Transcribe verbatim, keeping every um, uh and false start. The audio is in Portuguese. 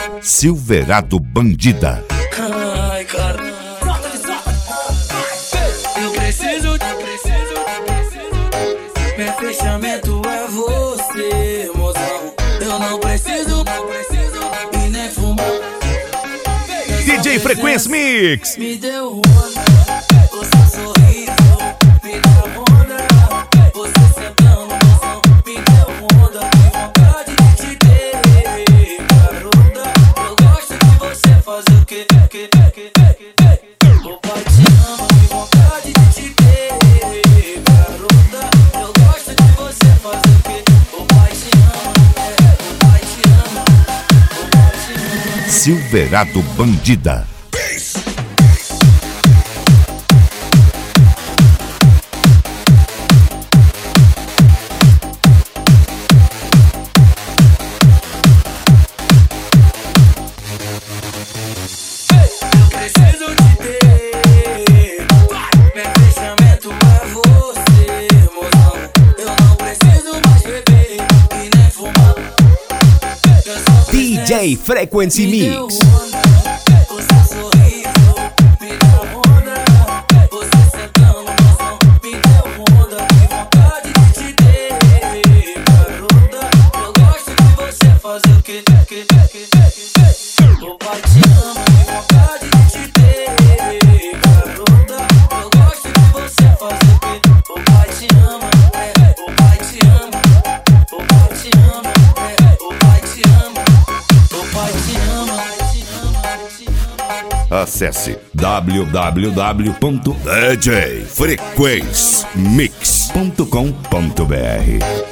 Silverado Bandida. Ai, cara. Eu preciso, eu preciso, eu preciso. Meu fechamento é você, mozão. Eu não preciso, não preciso e nem fumar. D J Frequência Mix. Me deu onda, o seu sorriso me deu onda. Você sentando no som me deu onda. Que vontade de te ter, garota. Eu gosto de você fazer o que, que, que, que. O pai te ama, que vontade de te ter, garota. Eu gosto de você fazer o que. O pai te ama, é, o pai te ama, o pai te ama. Silverado Bandida. D J Frequency Mix. O pai te ama, que vontade de te ter, garota. Eu gosto de você fazer o que. O pai te ama, é, o pai te ama. O pai te ama, é, o pai te ama. O pai te ama, te ama, te ama. Acesse w w w ponto d j frequência mix ponto com ponto b r.